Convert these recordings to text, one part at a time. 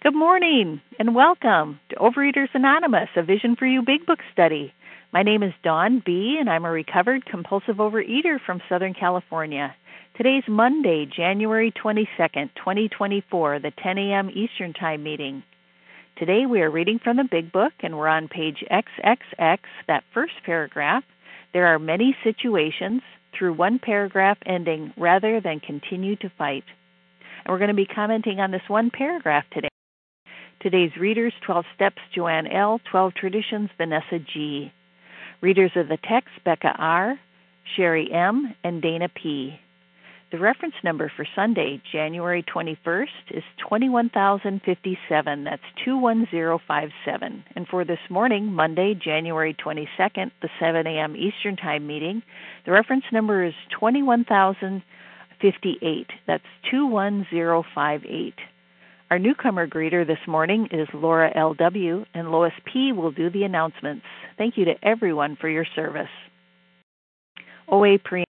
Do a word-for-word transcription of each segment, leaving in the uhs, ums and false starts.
Good morning and welcome to Overeaters Anonymous, a Vision for You Big Book study. My name is Dawn B., and I'm a recovered compulsive overeater from Southern California. Today's Monday, January twenty-second, twenty twenty-four, the ten a.m. Eastern Time meeting. Today we are reading from the Big Book, and we're on page triple X, that first paragraph. There are many situations through one paragraph ending, rather than continue to fight. And we're going to be commenting on this one paragraph today. Today's readers, twelve Steps, Joanne L., twelve Traditions, Vanessa G. Readers of the text, Becca R., Sherry M., and Dana P. The reference number for Sunday, January twenty-first, is twenty-one thousand fifty-seven. That's two one zero five seven. And for this morning, Monday, January twenty-second, the seven a.m. Eastern Time meeting, the reference number is twenty-one thousand fifty-eight. That's two one zero five eight. Our newcomer greeter this morning is Laura L W, and Lois P. will do the announcements. Thank you to everyone for your service. O A pre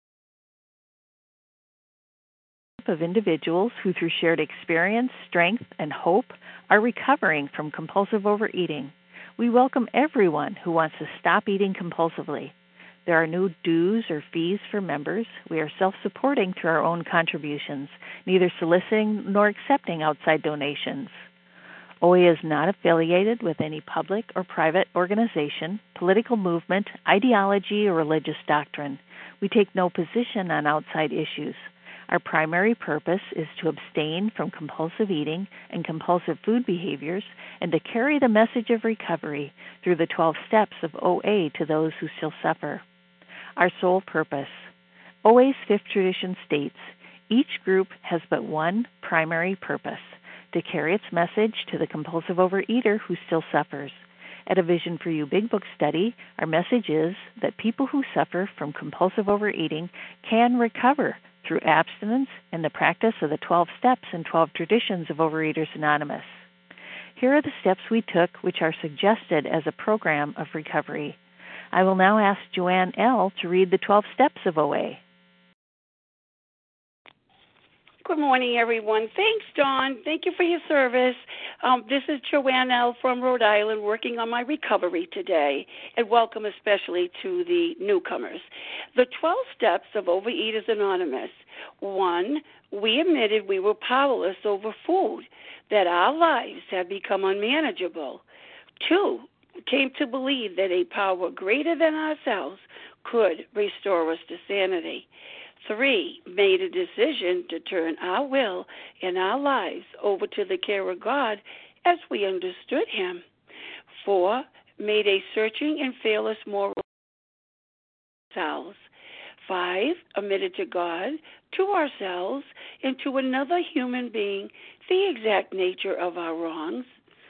of individuals who, through shared experience, strength, and hope, are recovering from compulsive overeating. We welcome everyone who wants to stop eating compulsively. There are no dues or fees for members. We are self-supporting through our own contributions, neither soliciting nor accepting outside donations. O A is not affiliated with any public or private organization, political movement, ideology, or religious doctrine. We take no position on outside issues. Our primary purpose is to abstain from compulsive eating and compulsive food behaviors and to carry the message of recovery through the twelve steps of O A to those who still suffer. Our sole purpose. O A's fifth tradition states, each group has but one primary purpose, to carry its message to the compulsive overeater who still suffers. At a Vision for You Big Book study, our message is that people who suffer from compulsive overeating can recover through abstinence and the practice of the twelve steps and twelve traditions of Overeaters Anonymous. Here are the steps we took which are suggested as a program of recovery. I will now ask Joanne L. to read the twelve steps of O A. Good morning, everyone. Thanks, Dawn. Thank you for your service. Um, this is Joanne L. from Rhode Island working on my recovery today, and welcome especially to the newcomers. The twelve steps of Overeaters Anonymous. One, we admitted we were powerless over food, that our lives had become unmanageable. Two, came to believe that a power greater than ourselves could restore us to sanity. Three, made a decision to turn our will and our lives over to the care of God as we understood Him. Four, made a searching and fearless moral ourselves. Five, admitted to God, to ourselves, and to another human being the exact nature of our wrongs.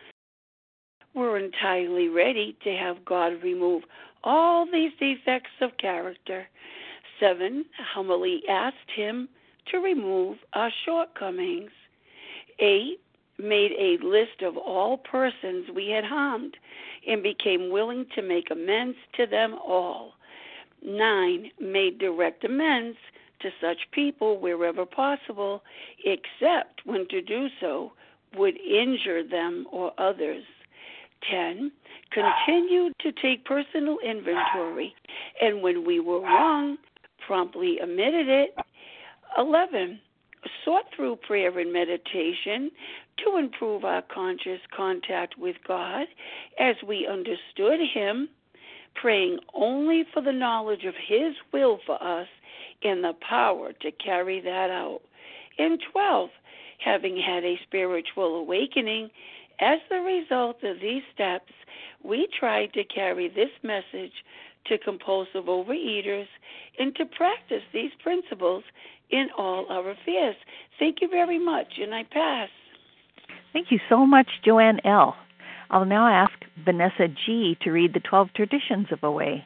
We're entirely ready to have God remove all these defects of character. Seven, humbly asked Him to remove our shortcomings. Eight, made a list of all persons we had harmed and became willing to make amends to them all. Nine, made direct amends to such people wherever possible, except when to do so would injure them or others. Ten, continued to take personal inventory, and when we were wrong, promptly admitted it. Eleven, sought through prayer and meditation to improve our conscious contact with God as we understood Him, praying only for the knowledge of His will for us and the power to carry that out. And twelve, having had a spiritual awakening, as the result of these steps, we tried to carry this message to compulsive overeaters and to practice these principles in all our affairs. Thank you very much, and I pass. Thank you so much, Joanne L. I'll now ask Vanessa G. to read the twelve traditions of O A.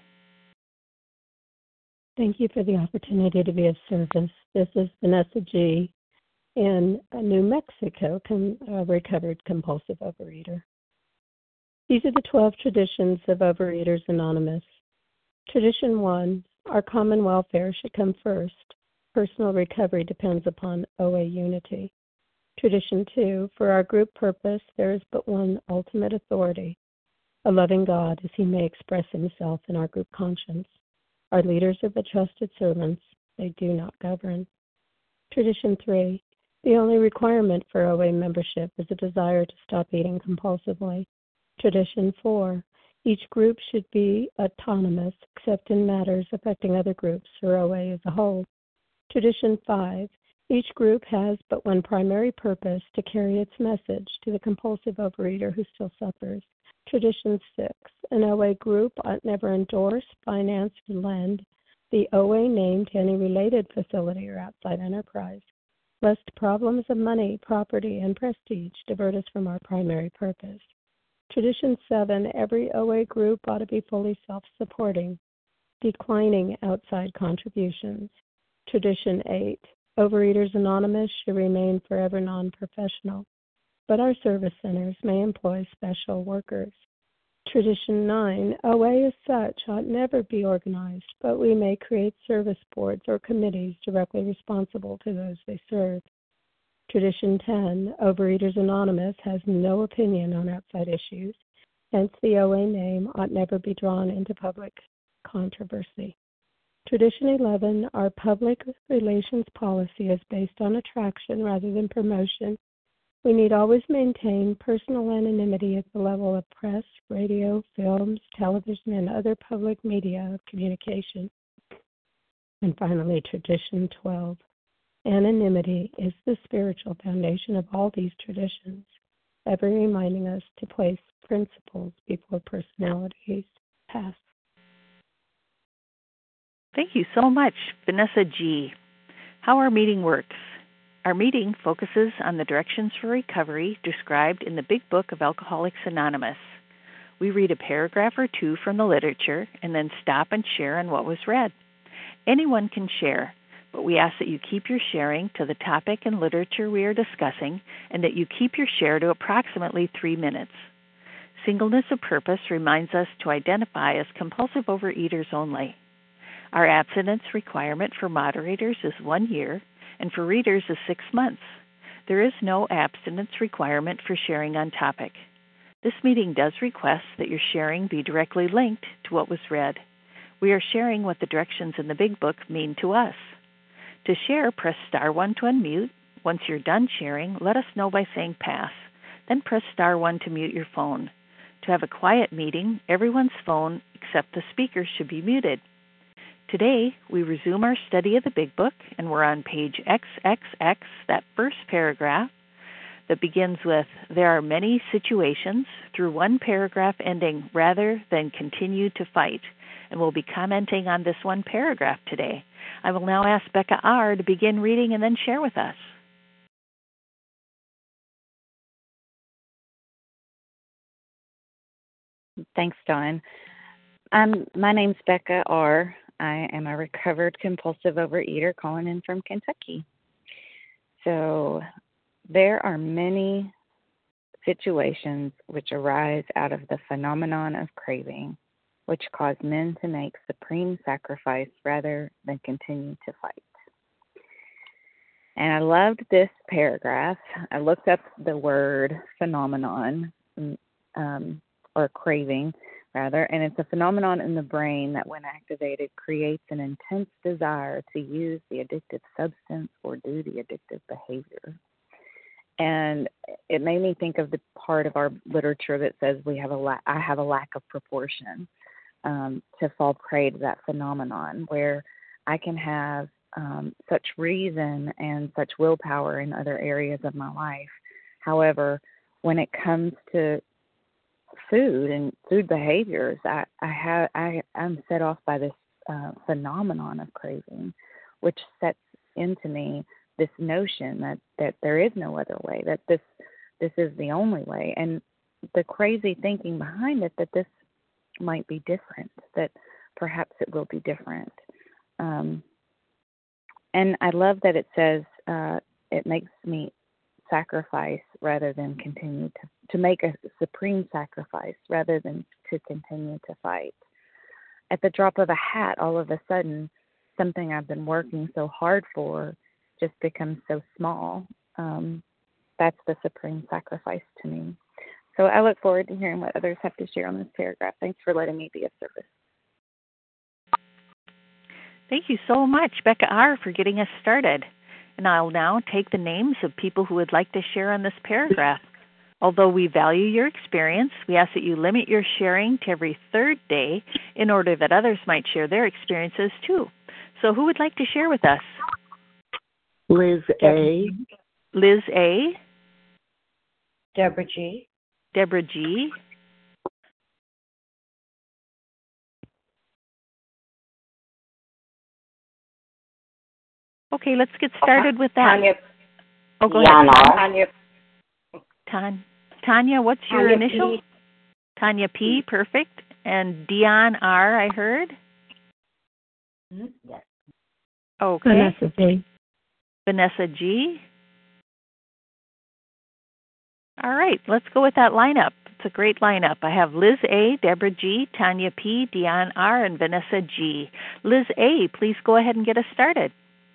Thank you for the opportunity to be of service. This is Vanessa G. in New Mexico, com- a recovered compulsive overeater. These are the twelve traditions of Overeaters Anonymous. Tradition one, our common welfare should come first. Personal recovery depends upon O A unity. Tradition two, for our group purpose, there is but one ultimate authority, a loving God as he may express himself in our group conscience. Our leaders are but trusted servants. They do not govern. Tradition three, the only requirement for O A membership is a desire to stop eating compulsively. Tradition four, each group should be autonomous except in matters affecting other groups or O A as a whole. Tradition five, each group has but one primary purpose, to carry its message to the compulsive overeater who still suffers. Tradition six, an O A group ought never endorse, finance, or lend the O A name to any related facility or outside enterprise, lest problems of money, property, and prestige divert us from our primary purpose. Tradition seven, every O A group ought to be fully self-supporting, declining outside contributions. Tradition eight, Overeaters Anonymous should remain forever non-professional, but our service centers may employ special workers. Tradition nine, O A as such ought never be organized, but we may create service boards or committees directly responsible to those they serve. Tradition ten, Overeaters Anonymous has no opinion on outside issues, hence the O A name ought never be drawn into public controversy. Tradition eleven, our public relations policy is based on attraction rather than promotion. We need always maintain personal anonymity at the level of press, radio, films, television, and other public media of communication. And finally, Tradition twelve, anonymity is the spiritual foundation of all these traditions, ever reminding us to place principles before personalities. Pass. Thank you so much, Vanessa G. How our meeting works. Our meeting focuses on the directions for recovery described in the Big Book of Alcoholics Anonymous. We read a paragraph or two from the literature and then stop and share on what was read. Anyone can share, but we ask that you keep your sharing to the topic and literature we are discussing and that you keep your share to approximately three minutes. Singleness of purpose reminds us to identify as compulsive overeaters only. Our abstinence requirement for moderators is one year, and for readers is six months. There is no abstinence requirement for sharing on topic. This meeting does request that your sharing be directly linked to what was read. We are sharing what the directions in the Big Book mean to us. To share, press star one to unmute. Once you're done sharing, let us know by saying pass. Then press star one to mute your phone. To have a quiet meeting, everyone's phone except the speaker should be muted. Today, we resume our study of the Big Book, and we're on page triple X, that first paragraph that begins with, there are many situations, through one paragraph ending, rather than continue to fight. And we'll be commenting on this one paragraph today. I will now ask Becca R. to begin reading and then share with us. Thanks, Dawn. Um, my name's Becca R. I am a recovered compulsive overeater calling in from Kentucky. So there are many situations which arise out of the phenomenon of craving, which cause men to make supreme sacrifice rather than continue to fight. And I loved this paragraph. I looked up the word phenomenon, um, or craving, rather, and it's a phenomenon in the brain that, when activated, creates an intense desire to use the addictive substance or do the addictive behavior. And it made me think of the part of our literature that says we have a la- I have a lack of proportion, um, to fall prey to that phenomenon, where I can have um, such reason and such willpower in other areas of my life. However, when it comes to food and food behaviors, I, I have I am set off by this uh, phenomenon of craving, which sets into me this notion that, that there is no other way, that this this is the only way, and the crazy thinking behind it that this might be different, that perhaps it will be different. Um, and I love that it says uh, it makes me sacrifice rather than continue to, to make a supreme sacrifice rather than to continue to fight. At the drop of a hat, all of a sudden, something I've been working so hard for just becomes so small. Um, that's the supreme sacrifice to me. So I look forward to hearing what others have to share on this paragraph. Thanks for letting me be of service. Thank you so much, Becca R., for getting us started. And I'll now take the names of people who would like to share on this paragraph. Although we value your experience, we ask that you limit your sharing to every third day in order that others might share their experiences too. So who would like to share with us? Liz A. Liz A. Deborah G. Deborah G. Okay, let's get started with that. Tanya. Oh, go Yana. ahead. Tanya. Tan- Tanya, what's your Tanya initial? P. Tanya P. Perfect. And Dion R. I heard. Mm-hmm. Yes. Okay. Vanessa G. Vanessa G. All right, let's go with that lineup. It's a great lineup. I have Liz A., Deborah G., Tanya P., Dion R., and Vanessa G. Liz A., please go ahead and get us started.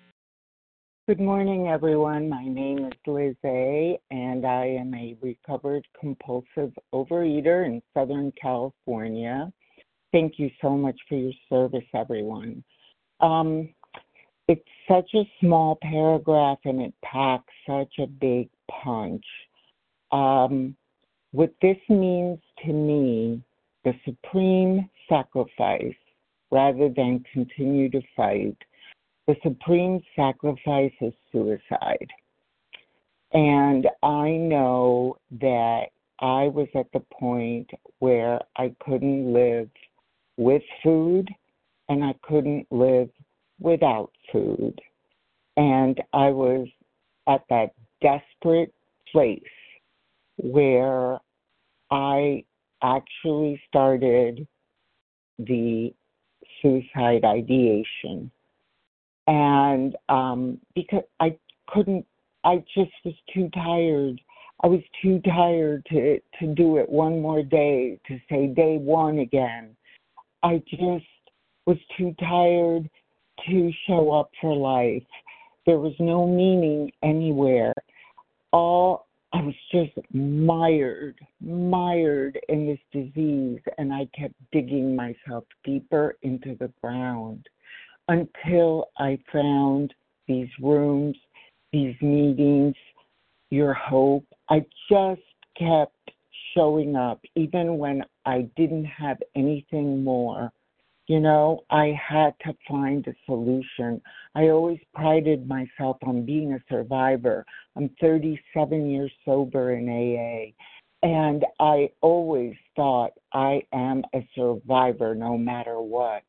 Good morning, everyone. My name is Liz A., and I am a recovered compulsive overeater in Southern California. Thank you so much for your service, everyone. Um, it's such a small paragraph, and it packs such a big punch. Um, what this means to me, the supreme sacrifice, rather than continue to fight, the supreme sacrifice is suicide. And I know that I was at the point where I couldn't live with food and I couldn't live without food. And I was at that desperate place where I actually started the suicide ideation. And um, because I couldn't, I just was too tired. I was too tired to, to do it one more day, to say day one again. I just was too tired to show up for life. There was no meaning anywhere. All I was just mired, mired in this disease, and I kept digging myself deeper into the ground until I found these rooms, these meetings, your hope. I just kept showing up, even when I didn't have anything more. You know, I had to find a solution. I always prided myself on being a survivor. I'm thirty-seven years sober in A A, and I always thought I am a survivor no matter what.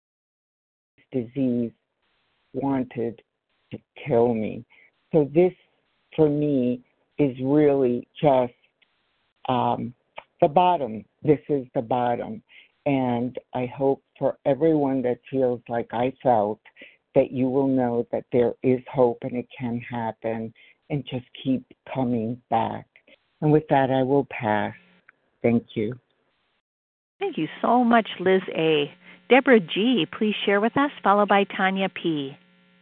This disease wanted to kill me. So this, for me, is really just um, the bottom. This is the bottom. And I hope for everyone that feels like I felt that you will know that there is hope and it can happen, and just keep coming back. And with that, I will pass. Thank you. Thank you so much, Liz A. Deborah G., please share with us, followed by Tanya P.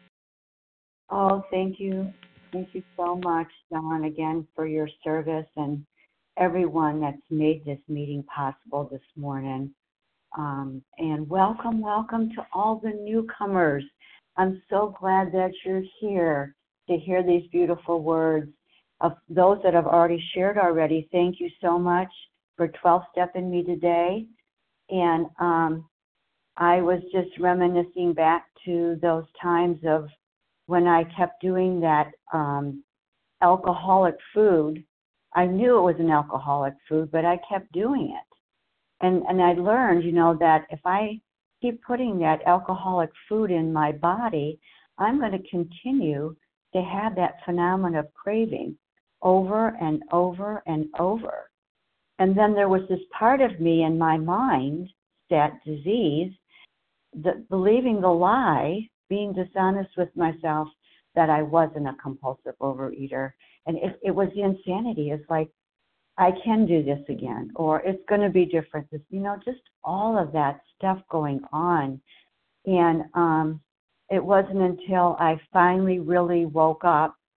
Oh, thank you. Thank you so much, Dawn, again, for your service and everyone that's made this meeting possible this morning. Um, and welcome, welcome to all the newcomers. I'm so glad that you're here to hear these beautiful words. Of those that have already shared already, thank you so much for twelve-stepping me today. And um, I was just reminiscing back to those times of when I kept doing that um, alcoholic food. I knew it was an alcoholic food, but I kept doing it. And and I learned, you know, that if I keep putting that alcoholic food in my body, I'm going to continue to have that phenomenon of craving over and over and over. And then there was this part of me in my mind, that disease, that believing the lie, being dishonest with myself, that I wasn't a compulsive overeater. And it, it was the insanity. It's like, I can do this again, or it's going to be different. This, you know, just all of that stuff going on. And um, it wasn't until I finally really woke up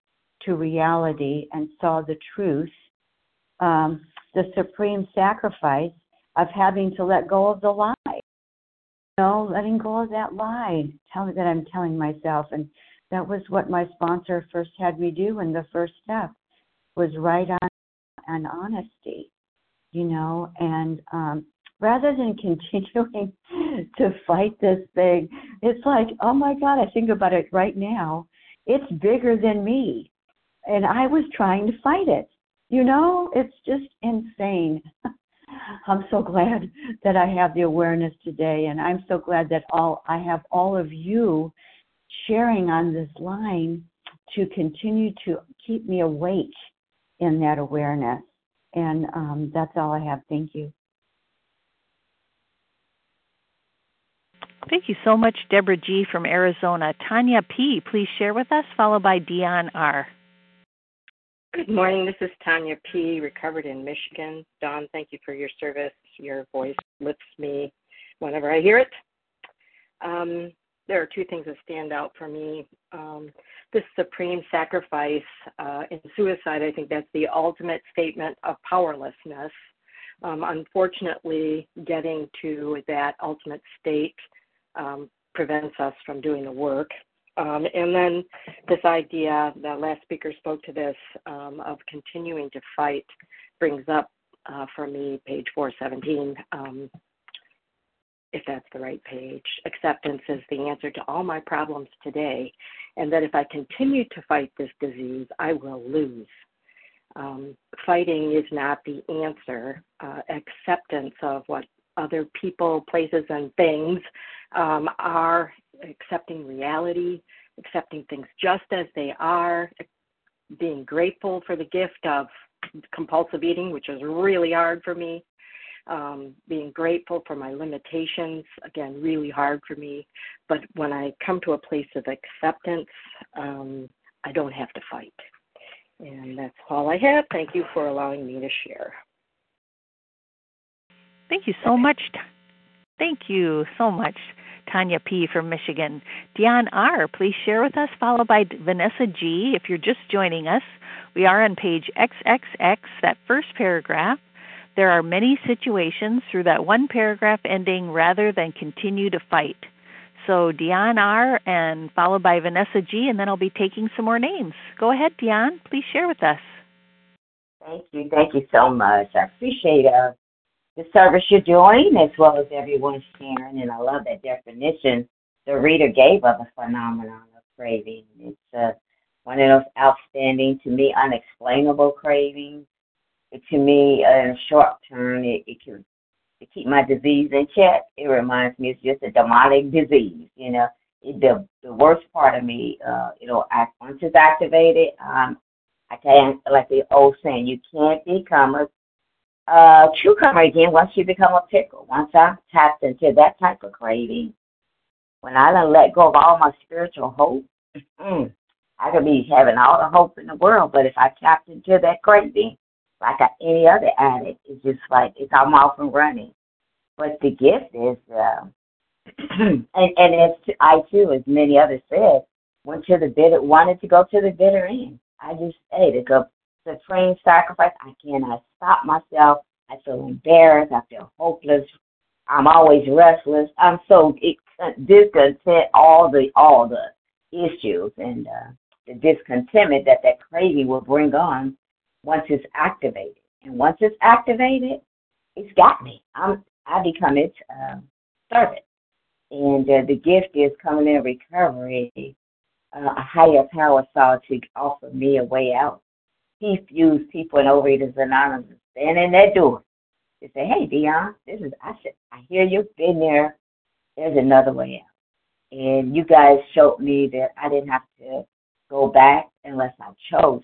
to reality and saw the truth, um, the supreme sacrifice of having to let go of the lie. You know, letting go of that lie, tell that I'm telling myself. And that was what my sponsor first had me do. And the first step was right on, on honesty, you know, and um, rather than continuing to fight this thing, it's like, oh my God, I think about it right now. It's bigger than me. And I was trying to fight it. You know, it's just insane. I'm so glad that I have the awareness today, and I'm so glad that all I have all of you sharing on this line to continue to keep me awake in that awareness. And um, that's all I have. Thank you. Thank you so much, Deborah G. from Arizona. Tanya P., please share with us, followed by Dion R. Good morning. This is Tanya P., recovered in Michigan. Dawn, thank you for your service. Your voice lifts me whenever I hear it. Um, there are two things that stand out for me. Um, this supreme sacrifice uh, in suicide, I think that's the ultimate statement of powerlessness. Um, unfortunately, getting to that ultimate state um, prevents us from doing the work. Um, and then this idea, the last speaker spoke to this, um, of continuing to fight brings up uh, for me page four seventeen, um, if that's the right page. Acceptance is the answer to all my problems today, and that if I continue to fight this disease, I will lose. Um, fighting is not the answer. Uh, acceptance of what other people, places, and things um, are, accepting reality, accepting things just as they are, being grateful for the gift of compulsive eating, which is really hard for me, um, being grateful for my limitations, again, really hard for me. But when I come to a place of acceptance, um, I don't have to fight. And that's all I have. Thank you for allowing me to share. Thank you so much. Thank you so much, Tanya P. from Michigan. Dion R., please share with us, followed by Vanessa G. If you're just joining us, we are on page triple X, that first paragraph. There are many situations through that one paragraph ending rather than continue to fight. So Dion R. and followed by Vanessa G., and then I'll be taking some more names. Go ahead, Dion. Please share with us. Thank you. Thank you so much. I appreciate uh, the service you're doing as well as everyone sharing, and I love that definition the reader gave of the phenomenon of craving. It's uh, one of those outstanding, to me, unexplainable cravings. It, to me, uh, in the short term, it, it can to keep my disease in check. It reminds me it's just a demonic disease, you know. It, the the worst part of me, uh, it'll act once it's activated. Um, I can't, like the old saying, you can't become a uh, cucumber again once you become a pickle. Once I tapped into that type of craving, when I done let go of all my spiritual hope, mm, I could be having all the hope in the world, but if I tapped into that craving, like any other addict, it's just like it's I'm off and running. But the gift is, uh, and, and as I too, as many others said, went to the bitter, wanted to go to the bitter end. I just ate it. The supreme sacrifice. I cannot stop myself. I feel embarrassed. I feel hopeless. I'm always restless. I'm so discontent. All the all the issues and uh, the discontentment that that craving will bring on once it's activated. And once it's activated, it's got me. I'm I become its uh, servant. And uh, the gift is coming in recovery. Uh, a higher power saw to offer me a way out. He fused people in Overeaters Anonymous stand in that door. They say, "Hey, Dion, this is I said, I hear you've been there. There's another way out." And you guys showed me that I didn't have to go back unless I chose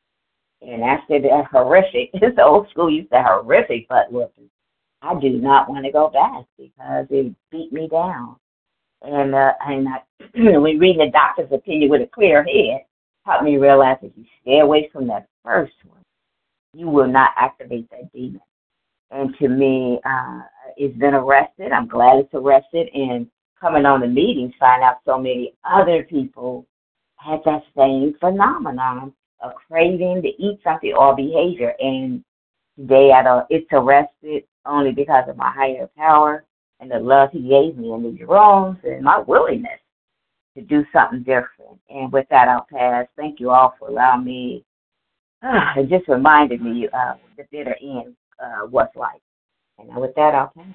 to. And after that horrific, it's old school, used to horrific butt whooping. I do not want to go back because it beat me down. And uh, and I, when reading the doctor's opinion with a clear head, helped me realize if you stay away from that first one, you will not activate that demon. And to me, uh, it's been arrested. I'm glad it's arrested. And coming on the meetings, find out so many other people had that same phenomenon. a craving to eat something or behavior. And today I don't, it's arrested only because of my higher power and the love he gave me in these rooms and my willingness to do something different. And with that, I'll pass. Thank you all for allowing me. Uh, it just reminded me uh, the bitter end uh, what's like. And with that, I'll pass.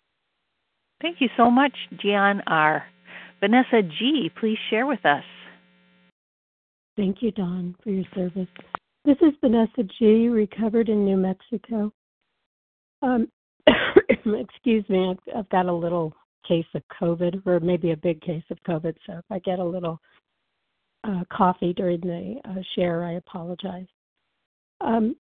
Thank you so much, Gian R. Vanessa G., please share with us. Thank you, Dawn, for your service. This is Vanessa G., recovered in New Mexico. Um, excuse me, I've, I've got a little case of COVID, or maybe a big case of COVID, so if I get a little uh, coffee during the uh, share, I apologize. Um,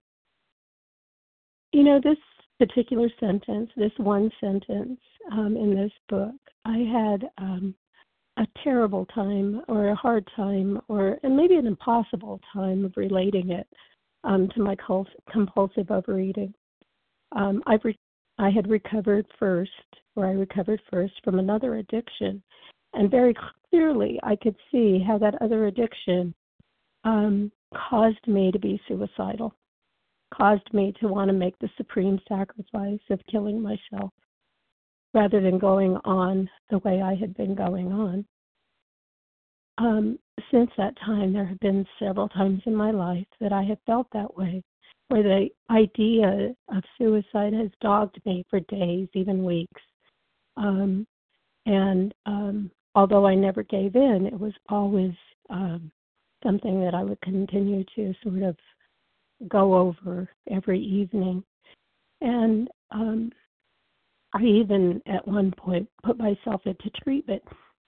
you know, this particular sentence, this one sentence um, in this book, I had um, a terrible time or a hard time or and maybe an impossible time of relating it um, to my compulsive overeating. Um, I've re- I had recovered first, or I recovered first from another addiction, and very clearly I could see how that other addiction um, caused me to be suicidal, caused me to want to make the supreme sacrifice of killing myself rather than going on the way I had been going on. Um, since that time, there have been several times in my life that I have felt that way, where the idea of suicide has dogged me for days, even weeks. Um, and um, although I never gave in, it was always um, something that I would continue to sort of go over every evening. And um, I even at one point put myself into treatment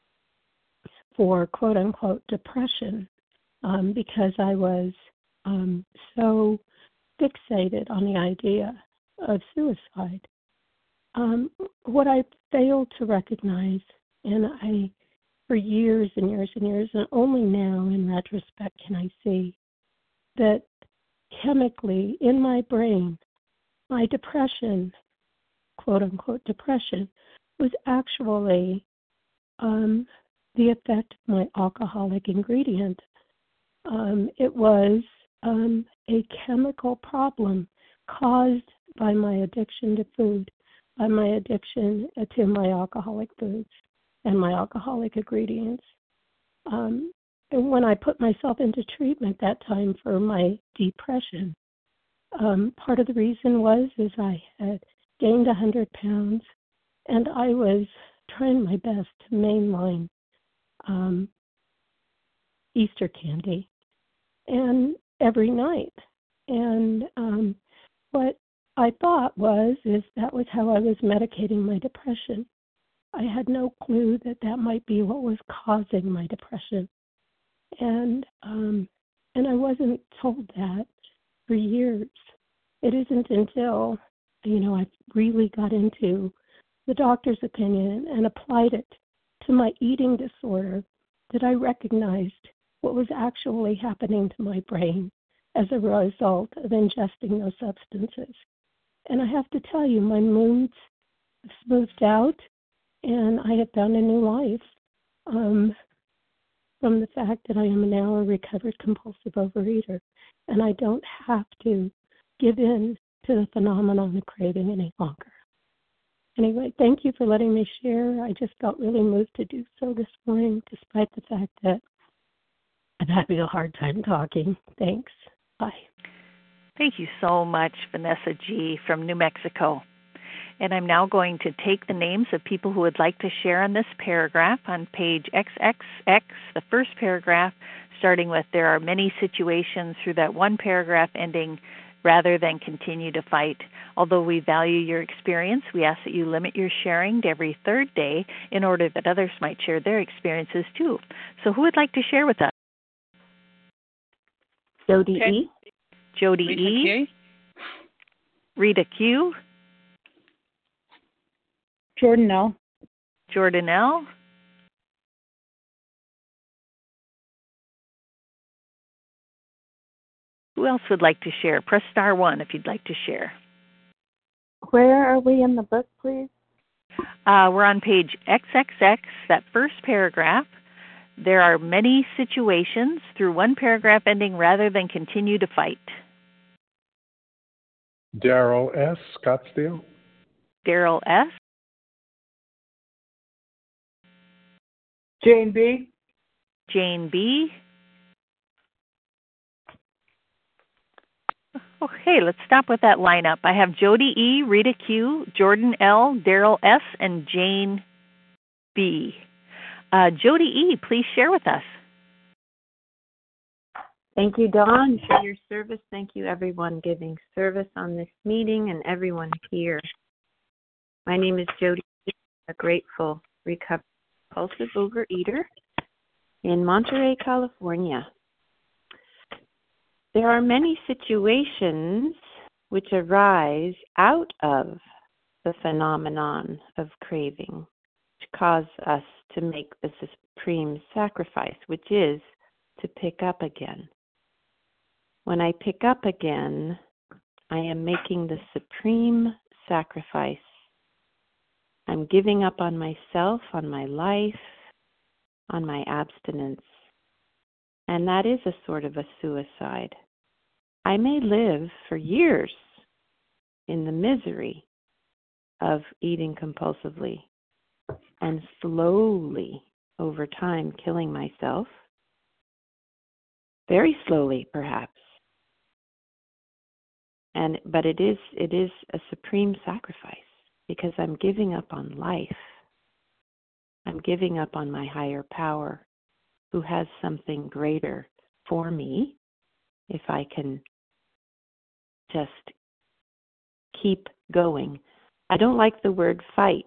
for quote-unquote depression um, because I was um, so fixated on the idea of suicide. Um, what I failed to recognize, and I, for years and years and years, and only now in retrospect can I see that chemically in my brain, my depression, quote-unquote depression, was actually um, the effect of my alcoholic ingredient. Um, it was um, a chemical problem caused by my addiction to food, by my addiction to my alcoholic foods and my alcoholic ingredients. Um, and when I put myself into treatment that time for my depression, um, part of the reason was is I had gained one hundred pounds, and I was trying my best to mainline um, Easter candy and every night. And um, what I thought was is that was how I was medicating my depression. I had no clue that that might be what was causing my depression. And um, and I wasn't told that for years. It isn't until, you know, I really got into the doctor's opinion and applied it to my eating disorder that I recognized what was actually happening to my brain as a result of ingesting those substances. And I have to tell you, my moods smoothed out, and I have found a new life um, from the fact that I am now a recovered compulsive overeater, and I don't have to give in to the phenomenon of craving any longer. Anyway, thank you for letting me share. I just felt really moved to do so this morning, despite the fact that I'm having a hard time talking. Thanks. Bye. Thank you so much, Vanessa G. from New Mexico. And I'm now going to take the names of people who would like to share on this paragraph on page X X X, the first paragraph, starting with there are many situations through that one paragraph ending rather than continue to fight. Although we value your experience, we ask that you limit your sharing to every third day in order that others might share their experiences too. So who would like to share with us? Jody Okay. E. Jody Rita E. Q. Rita Q. Jordan L. Jordan L. Who else would like to share? Press star one if you'd like to share. Where are we in the book, please? Uh, we're on page X X X, that first paragraph. There are many situations through one paragraph ending rather than continue to fight. Daryl S., Scottsdale. Daryl S. Jane B. Jane B. Okay, let's stop with that lineup. I have Jody E., Rita Q., Jordan L., Daryl S., and Jane B. Uh, Jody E., please share with us. Thank you, Dawn, for your service. Thank you, everyone giving service on this meeting and everyone here. My name is Jody E., a grateful, recovered, compulsive overeater in Monterey, California. There are many situations which arise out of the phenomenon of craving, which cause us to make the supreme sacrifice, which is to pick up again. When I pick up again, I am making the supreme sacrifice. I'm giving up on myself, on my life, on my abstinence. And that is a sort of a suicide. I may live for years in the misery of eating compulsively and slowly, over time, killing myself. Very slowly, perhaps. And but it is it is a supreme sacrifice because I'm giving up on life. I'm giving up on my higher power, who has something greater for me if I can just keep going. I don't like the word fight.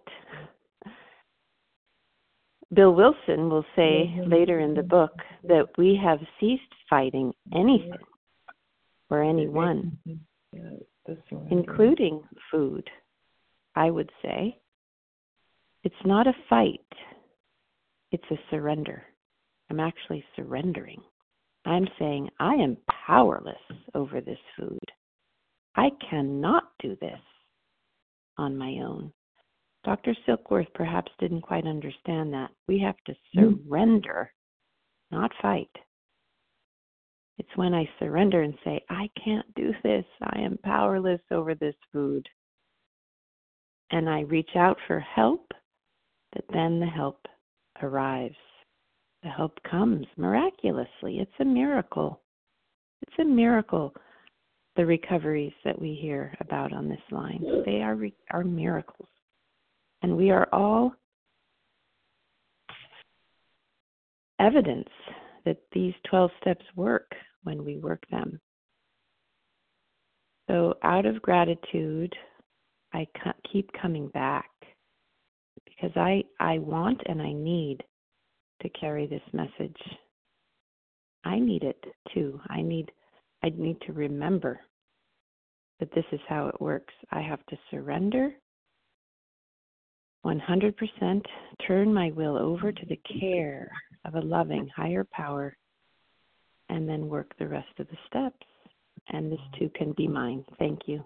Bill Wilson will say later in the book that we have ceased fighting anything or anyone, including food, I would say. It's not a fight. It's a surrender. I'm actually surrendering. I'm saying I am powerless over this food. I cannot do this on my own. Doctor Silkworth perhaps didn't quite understand that. We have to surrender, not fight. It's when I surrender and say, I can't do this. I am powerless over this food. And I reach out for help, that then the help arrives. The help comes miraculously. It's a miracle. It's a miracle, the recoveries that we hear about on this line. They are, are miracles. And we are all evidence that these twelve steps work when we work them. So out of gratitude, I keep coming back because I, I want and I need to carry this message. I need it too. I need I need to remember that this is how it works. I have to surrender one hundred percent, turn my will over to the care of a loving higher power, and then work the rest of the steps. And this too can be mine. Thank you.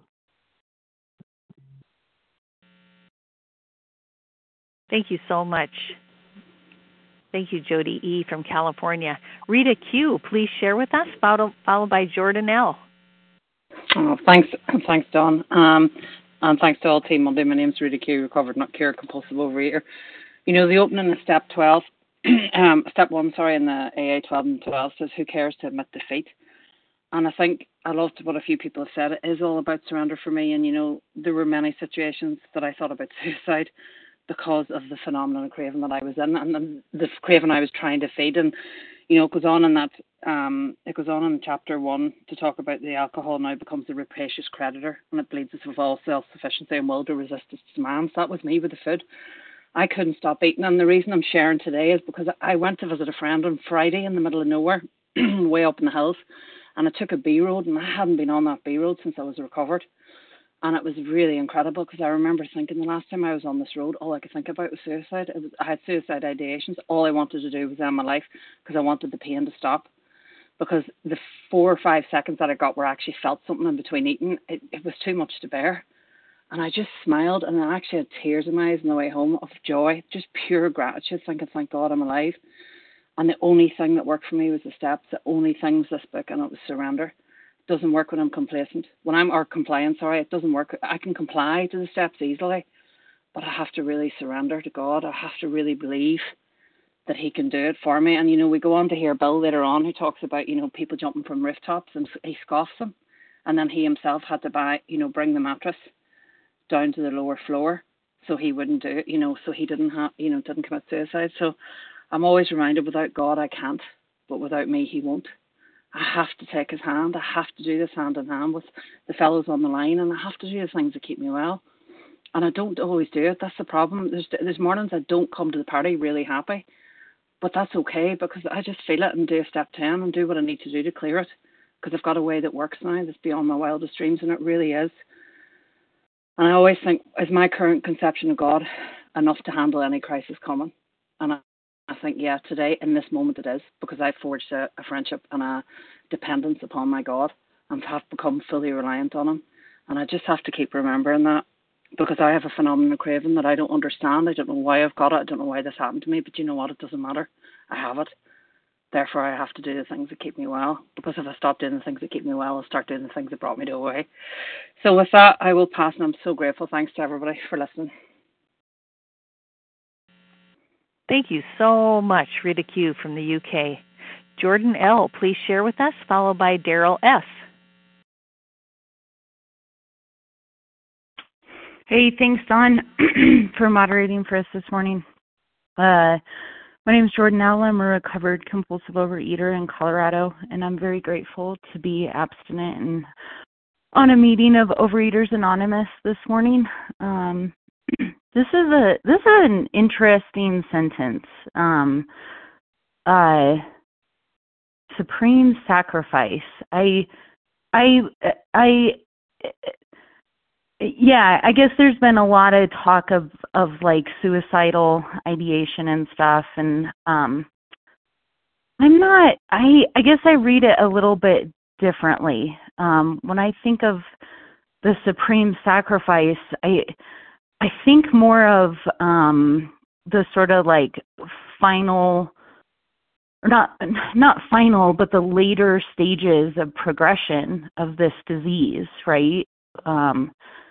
Thank you so much. Thank you, Jody E. from California. Rita Q., please share with us, followed by Jordan L. Oh, thanks, thanks, Dawn. Um, and thanks to all Team Monday. My name's Rita Q., recovered, not cured, compulsive overeater. You know, the opening of step twelve, um, step one, sorry, in the A A twelve and twelve says, who cares to admit defeat? And I think I loved what a few people have said. It is all about surrender for me. And, you know, there were many situations that I thought about suicide because of the phenomenon of craving that I was in and the, the craving I was trying to feed. And, you know, it goes on in that, um, it goes on in chapter one to talk about the alcohol now becomes a rapacious creditor and it bleeds us of all self-sufficiency and will to resist its demands. That was me with the food. I couldn't stop eating. And the reason I'm sharing today is because I went to visit a friend on Friday in the middle of nowhere, way up in the hills, and I took a B road and I hadn't been on that B road since I was recovered. And it was really incredible because I remember thinking the last time I was on this road, all I could think about was suicide. It was, I had suicide ideations. All I wanted to do was end my life because I wanted the pain to stop. Because the four or five seconds that I got where I actually felt something in between eating, it, it was too much to bear. And I just smiled and I actually had tears in my eyes on the way home of joy, just pure gratitude, thinking, thank God I'm alive. And the only thing that worked for me was the steps. The only thing was this book, and it was surrender. It doesn't work when I'm complacent. When I'm, or compliant, sorry, it doesn't work. I can comply to the steps easily, but I have to really surrender to God. I have to really believe that he can do it for me. And, you know, we go on to hear Bill later on who talks about, you know, people jumping from rooftops, and he scoffs them. And then he himself had to buy, you know, bring the mattress down to the lower floor so he wouldn't do it, you know, so he didn't have, you know, didn't commit suicide. So I'm always reminded, without God, I can't, but without me, he won't. I have to take his hand. I have to do this hand in hand with the fellows on the line, and I have to do the things that keep me well. And I don't always do it. That's the problem. There's, there's mornings I don't come to the party really happy, but that's okay, because I just feel it and do a step ten and do what I need to do to clear it, because I've got a way that works now that's beyond my wildest dreams, and it really is. And I always think, is my current conception of God enough to handle any crisis coming? And I, I think, yeah, today, in this moment it is, because I've forged a, a friendship and a dependence upon my God and have become fully reliant on him. And I just have to keep remembering that, because I have a phenomenon of craving that I don't understand. I don't know why I've got it. I don't know why this happened to me, but you know what? It doesn't matter. I have it. Therefore, I have to do the things that keep me well, because if I stop doing the things that keep me well, I'll start doing the things that brought me to away. So with that, I will pass, and I'm so grateful. Thanks to everybody for listening. Thank you so much, Rita Q from the U K. Jordan L., please share with us, followed by Daryl S. Hey, thanks, Dawn, for moderating for us this morning. Uh, my name is Jordan L. I'm a recovered compulsive overeater in Colorado, and I'm very grateful to be abstinent and on a meeting of Overeaters Anonymous this morning. Um, this is a this is an interesting sentence. Um, uh, supreme sacrifice. I, I, I. Yeah, I guess there's been a lot of talk of, of like suicidal ideation and stuff, and um, I'm not, I, I guess I read it a little bit differently. Um, when I think of the supreme sacrifice, I, I think more of um, the sort of like final, or not, not final, but the later stages of progression of this disease, right? Um,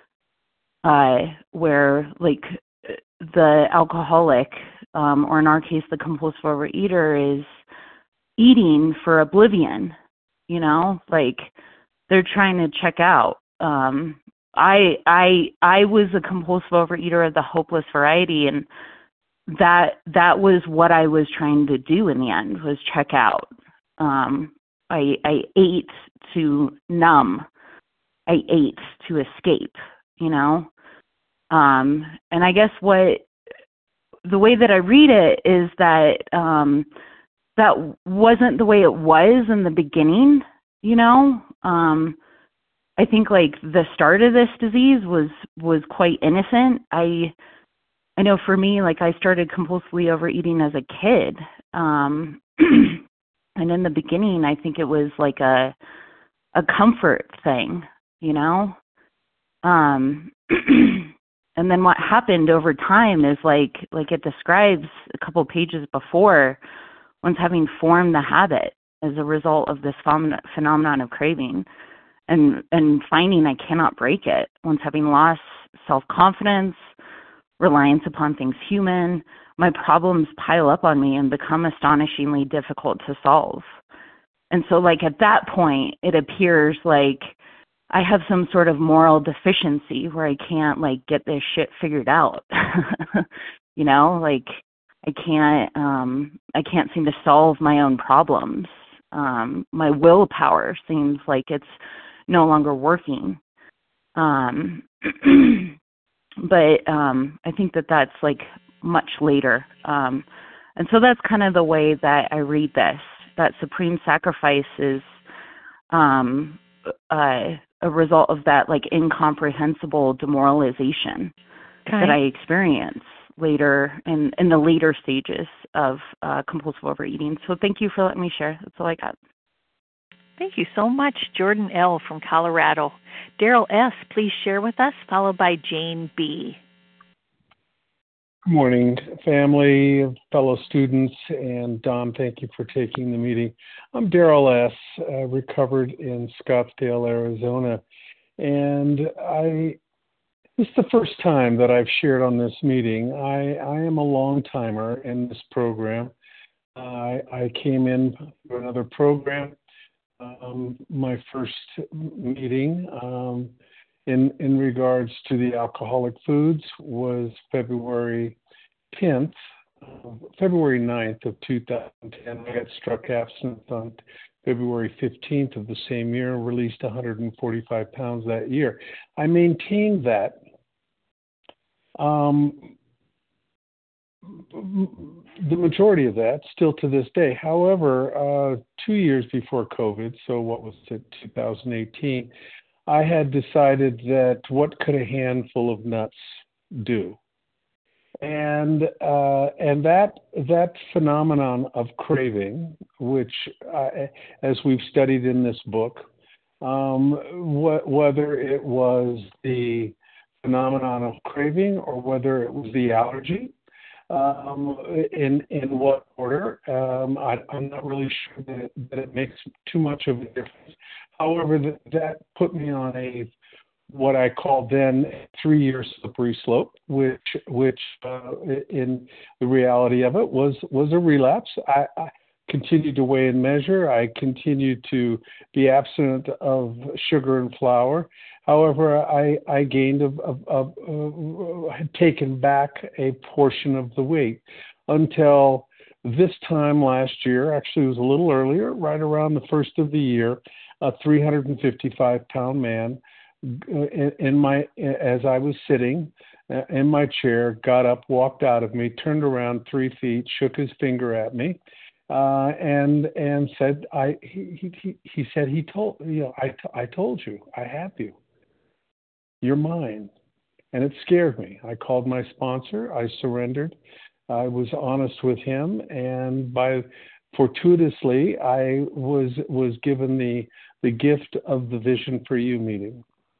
Uh, where like the alcoholic, um, or in our case, the compulsive overeater, is eating for oblivion, you know, like they're trying to check out. Um, I, I, I was a compulsive overeater of the hopeless variety, and that, that was what I was trying to do in the end, was check out. Um, I, I ate to numb. I ate to escape, you know? Um, and I guess what the way that I read it is that um, that wasn't the way it was in the beginning, you know. Um, I think like the start of this disease was was quite innocent. I I know for me, like I started compulsively overeating as a kid, um, and in the beginning, I think it was like a a comfort thing, you know. Um, And then what happened over time is like like it describes a couple pages before, once having formed the habit as a result of this phenom- phenomenon of craving, and and finding I cannot break it, once having lost self-confidence, reliance upon things human, my problems pile up on me and become astonishingly difficult to solve. And so like at that point, it appears like I have some sort of moral deficiency where I can't like get this shit figured out. You know, like I can't um I can't seem to solve my own problems. Um my willpower seems like it's no longer working. Um but um I think that that's like much later. Um and so that's kind of the way that I read this. That supreme sacrifice is um uh a result of that like incomprehensible demoralization okay. that I experience later in, in the later stages of uh, compulsive overeating. So thank you for letting me share. That's all I got. Thank you so much, Jordan L. from Colorado. Daryl S., please share with us, followed by Jane B. Good morning, family, fellow students, and Don, thank you for taking the meeting. I'm Daryl S., uh, recovered in Scottsdale, Arizona, and I this is the first time that I've shared on this meeting. I, I am a long-timer in this program. Uh, I, I came in for another program, um, my first meeting um, in, in regards to the alcoholic foods was February tenth, uh, February ninth of two thousand ten. I got struck abstinent on February fifteenth of the same year, released one hundred forty-five pounds that year. I maintained that. Um, the majority of that still to this day. However, uh, two years before COVID, so what was it, two thousand eighteen, I had decided that what could a handful of nuts do? And uh, and that that phenomenon of craving, which uh, as we've studied in this book, um, wh- whether it was the phenomenon of craving or whether it was the allergy, um, in in what order, um, I, I'm not really sure that it, that it makes too much of a difference. However, that, that put me on a what I called then three-year slippery slope, which which uh, in the reality of it was was a relapse. I, I continued to weigh and measure. I continued to be abstinent of sugar and flour. However, I, I gained, a, a, a, a, had taken back a portion of the weight until this time last year. Actually, it was a little earlier, right around the first of the year. A three hundred fifty-five pound man, in, in my as I was sitting in my chair, got up, walked out of me, turned around three feet, shook his finger at me. Uh, and and said, I he, he he said he told you know I I told you I have you, you're mine, and it scared me. I called my sponsor. I surrendered. I was honest with him, and by fortuitously, I was was given the the gift of the Vision for You meeting.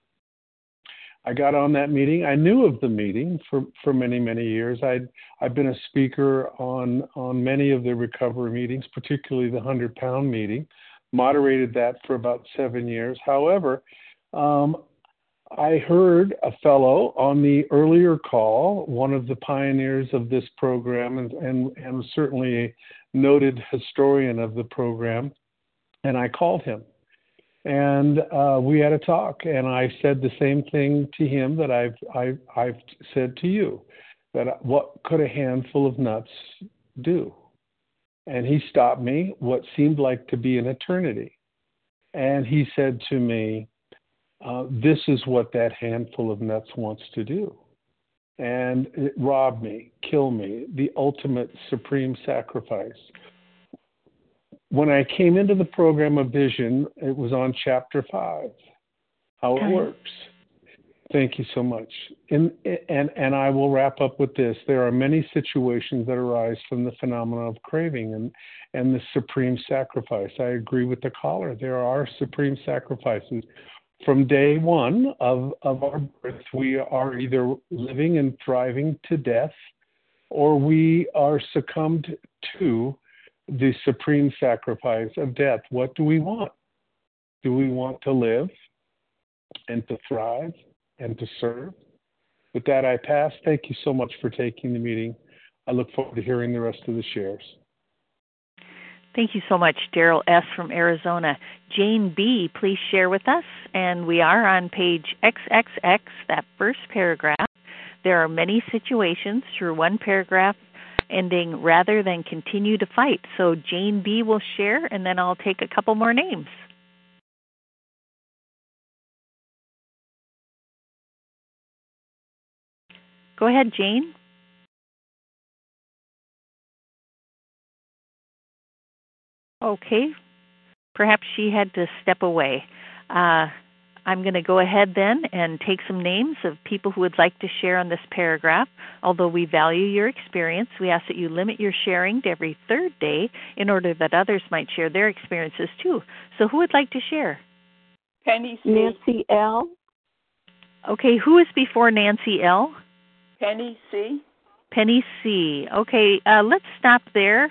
I got on that meeting. I knew of the meeting for, for many, many years. I'd, I've been a speaker on, on many of the recovery meetings, particularly the hundred-pound meeting, moderated that for about seven years. However, um, I heard a fellow on the earlier call, one of the pioneers of this program, and, and, and certainly a noted historian of the program, and I called him. And uh, we had a talk, and I said the same thing to him that I've, I've, I've said to you, that what could a handful of nuts do? And he stopped me, what seemed like to be an eternity. And he said to me, uh, this is what that handful of nuts wants to do. And it robbed me, kill me, the ultimate supreme sacrifice. When I came into the program of Vision, it was on chapter five, how it works. Thank you so much. And, and, and I will wrap up with this. There are many situations that arise from the phenomenon of craving and, and the supreme sacrifice. I agree with the caller. There are supreme sacrifices. From day one of, of our birth, we are either living and thriving to death, or we are succumbed to the supreme sacrifice of death. What do we want? Do we want to live and to thrive and to serve? With that, I pass. Thank you so much for taking the meeting. I look forward to hearing the rest of the shares. Thank you so much, Daryl S. from Arizona. Jane B., please share with us. And we are on page triple X, that first paragraph. There are many situations through one paragraph ending rather than continue to fight. So Jane B. will share, and then I'll take a couple more names. Go ahead, Jane. Okay. Perhaps she had to step away. Uh, I'm going to go ahead then and take some names of people who would like to share on this paragraph. Although we value your experience, we ask that you limit your sharing to every third day in order that others might share their experiences too. So who would like to share? Penny C. Nancy L. Okay, who is before Nancy L? Penny C. Penny C. Okay, uh, let's stop there.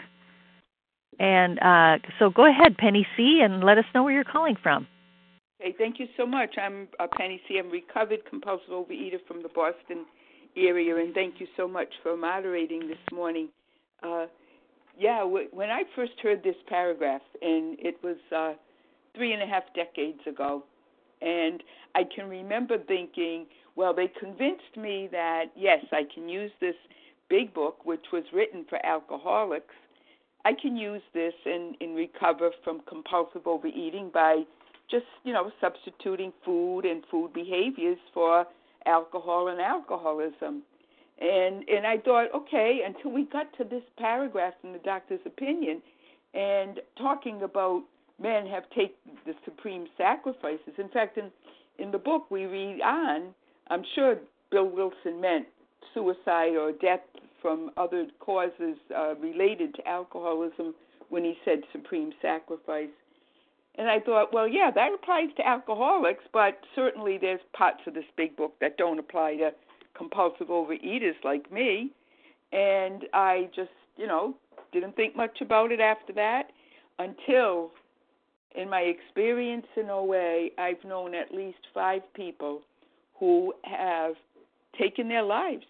And uh, so go ahead, Penny C., and let us know where you're calling from. Okay, thank you so much. I'm uh, Penny C. I'm a recovered compulsive overeater from the Boston area, and thank you so much for moderating this morning. Uh, yeah, w- when I first heard this paragraph, and it was uh, three and a half decades ago, and I can remember thinking, well, they convinced me that, yes, I can use this big book, which was written for alcoholics. I can use this and, and recover from compulsive overeating by just, you know, substituting food and food behaviors for alcohol and alcoholism. And and I thought, okay, until we got to this paragraph in the doctor's opinion and talking about men have taken the supreme sacrifices. In fact, in, in the book we read on, I'm sure Bill Wilson meant suicide or death from other causes uh, related to alcoholism when he said supreme sacrifice. And I thought, well, yeah, that applies to alcoholics, but certainly there's parts of this big book that don't apply to compulsive overeaters like me. And I just, you know, didn't think much about it after that until, in my experience in O A, I've known at least five people who have taken their lives.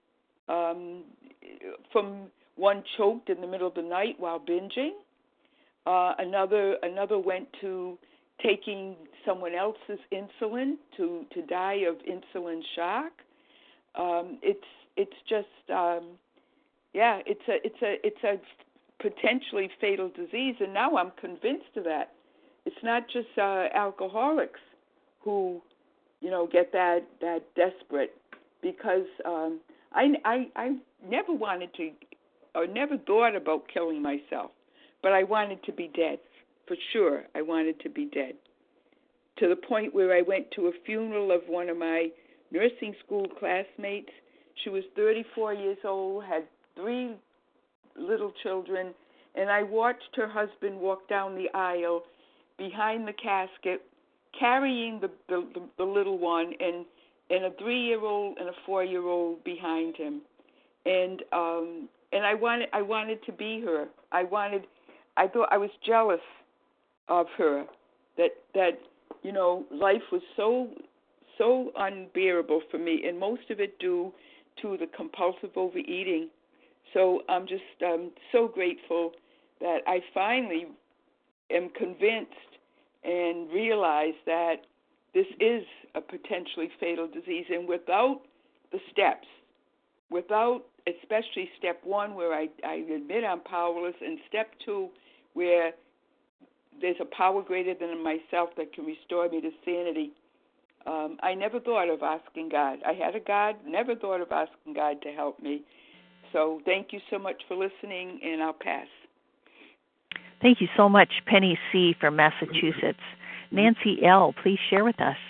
Um, from one choked in the middle of the night while binging. Uh, another another went to taking someone else's insulin to, to die of insulin shock. Um, it's it's just um, yeah, it's a it's a it's a potentially fatal disease, and now I'm convinced of that. It's not just uh, alcoholics who, you know, get that that desperate, because um, I I I never wanted to, or never thought about killing myself. But I wanted to be dead, for sure. I wanted to be dead, to the point where I went to a funeral of one of my nursing school classmates. She was thirty-four years old, had three little children, and I watched her husband walk down the aisle behind the casket, carrying the the, the, the little one, and, and a three-year-old and a four-year-old behind him. And um, and I wanted I wanted to be her. I wanted. I thought I was jealous of her, that that you know life was so so unbearable for me, and most of it due to the compulsive overeating. So I'm just um, so grateful that I finally am convinced and realize that this is a potentially fatal disease, and without the steps, without especially step one, where I, I admit I'm powerless, and step two, where there's a power greater than myself that can restore me to sanity. Um, I never thought of asking God. I had a God, never thought of asking God to help me. So thank you so much for listening, and I'll pass. Thank you so much, Penny C. from Massachusetts. Nancy L., please share with us.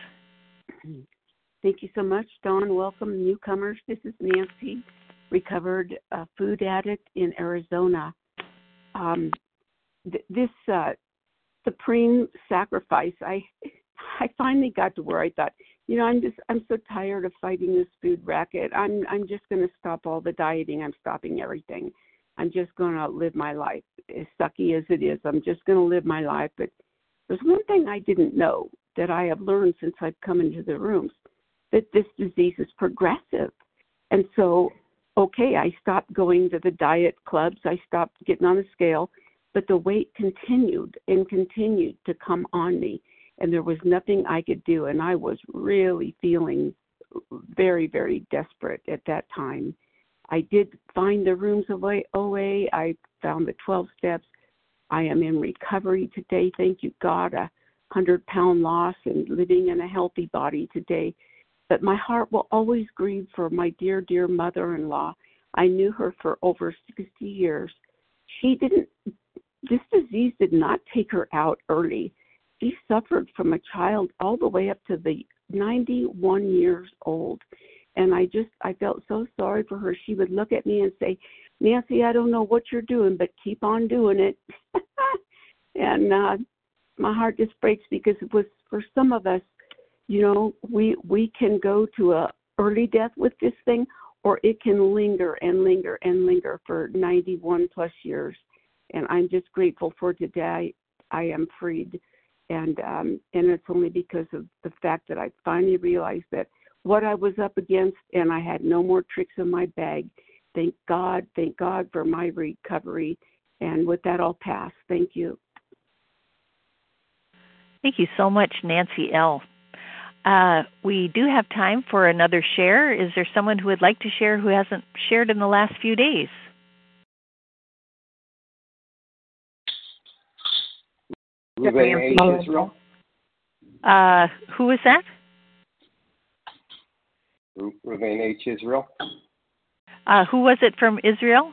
Thank you so much, Dawn. Welcome, newcomers. This is Nancy, recovered uh, food addict in Arizona. Um, th- this uh, supreme sacrifice, I I finally got to where I thought, you know, I'm just I'm so tired of fighting this food racket. I'm I'm just going to stop all the dieting. I'm stopping everything. I'm just going to live my life, as sucky as it is. I'm just going to live my life. But there's one thing I didn't know that I have learned since I've come into the rooms, that this disease is progressive. And so, okay, I stopped going to the diet clubs. I stopped getting on the scale, but the weight continued and continued to come on me, and there was nothing I could do. And I was really feeling very, very desperate at that time. I did find the rooms of O A. I found the twelve steps. I am in recovery today. Thank you, God, a hundred-pound loss and living in a healthy body today. But my heart will always grieve for my dear, dear mother-in-law. I knew her for over sixty years. She didn't, this disease did not take her out early. She suffered from a child all the way up to the ninety-one years old. And I just, I felt so sorry for her. She would look at me and say, Nancy, I don't know what you're doing, but keep on doing it. and uh, my heart just breaks, because it was, for some of us, you know, we we can go to a early death with this thing, or it can linger and linger and linger for ninety-one plus years. And I'm just grateful for today. I am freed. And um, and it's only because of the fact that I finally realized that what I was up against, and I had no more tricks in my bag. Thank God, thank God for my recovery. And with that, I'll pass. Thank you. Thank you so much, Nancy L. Uh, we do have time for another share. Is there someone who would like to share who hasn't shared in the last few days? Ruvain H. Israel. Uh, who is that? Ruvain H. Israel. Uh, who was it from Israel?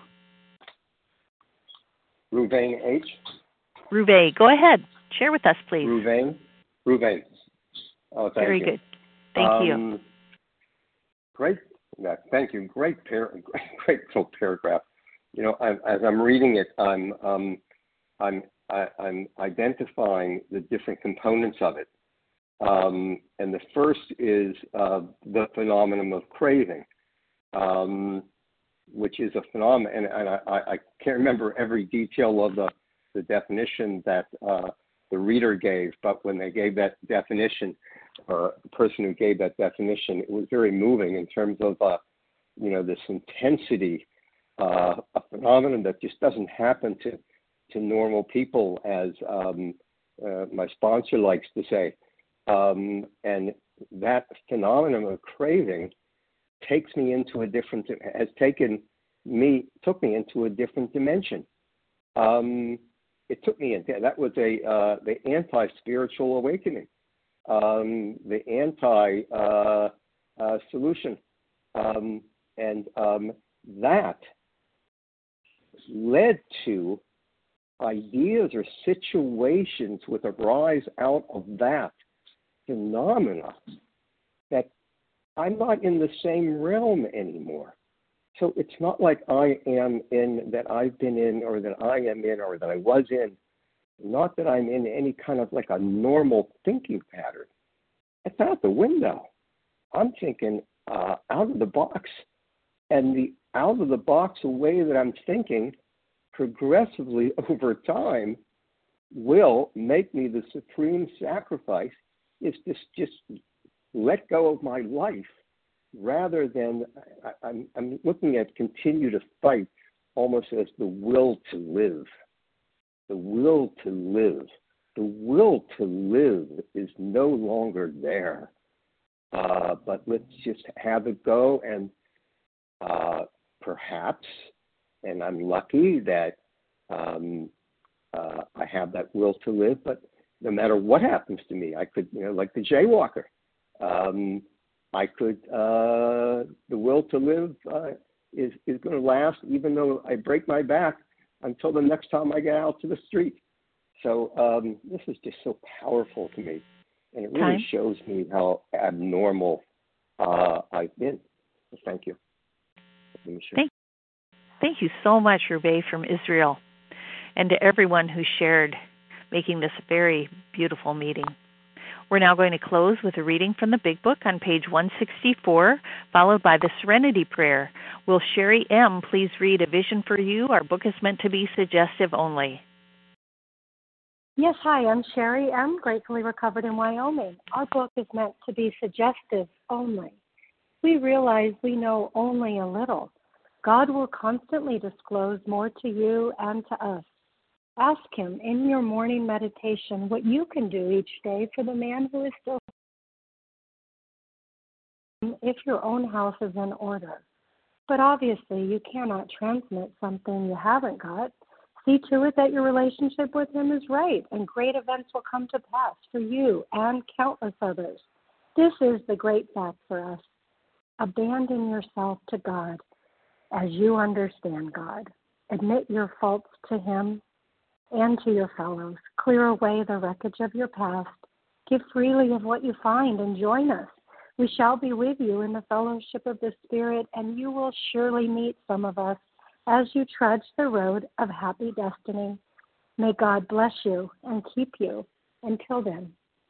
Ruvain H. Ruvain. Go ahead. Share with us, please. Ruvain. Ruvain. Oh, thank Very you. good. Thank um, you. Great. Yeah, thank you. Great, par- great, great little paragraph. You know, I, as I'm reading it, I'm um, I'm I, I'm identifying the different components of it. Um, and the first is uh, the phenomenon of craving, um, which is a phenomenon, and, and I, I can't remember every detail of the, the definition that uh, the reader gave, but when they gave that definition, or the person who gave that definition, it was very moving in terms of, uh, you know, this intensity, uh, a phenomenon that just doesn't happen to, to normal people, as um, uh, my sponsor likes to say. Um, and that phenomenon of craving takes me into a different, has taken me, took me into a different dimension. Um, it took me into, that was a, uh, the anti-spiritual awakening, um, the anti-solution. Uh, uh, um, and um, that led to ideas or situations with a rise out of that phenomena that I'm not in the same realm anymore. So it's not like I am in, that I've been in, or that I am in, or that I was in, not that I'm in any kind of like a normal thinking pattern. It's out the window. I'm thinking uh, out of the box. And the out of the box way that I'm thinking progressively over time will make me the supreme sacrifice, is just just let go of my life, rather than I, I'm, I'm looking at continue to fight almost as the will to live. The will to live. The will to live is no longer there. Uh, but let's just have it go, and uh, perhaps, and I'm lucky that um, uh, I have that will to live, but no matter what happens to me, I could, you know, like the jaywalker, um, I could, uh, the will to live uh, is, is going to last even though I break my back until the next time I get out to the street. So um, this is just so powerful to me. And it really Time. shows me how abnormal uh, I've been. So thank you. Thank, thank you so much, Ruvain from Israel, and to everyone who shared, making this a very beautiful meeting. We're now going to close with a reading from the Big Book on page one sixty-four, followed by the Serenity Prayer. Will Sherry M. please read A Vision for You? Our book is meant to be suggestive only. Yes, hi, I'm Sherry M., gratefully recovered in Wyoming. Our book is meant to be suggestive only. We realize we know only a little. God will constantly disclose more to you and to us. Ask Him in your morning meditation what you can do each day for the man who is still, if your own house is in order. But obviously, you cannot transmit something you haven't got. See to it that your relationship with Him is right, and great events will come to pass for you and countless others. This is the great fact for us. Abandon yourself to God as you understand God. Admit your faults to Him and to your fellows. Clear away the wreckage of your past. Give freely of what you find and join us. We shall be with you in the fellowship of the Spirit, and you will surely meet some of us as you trudge the road of happy destiny. May God bless you and keep you. Until then.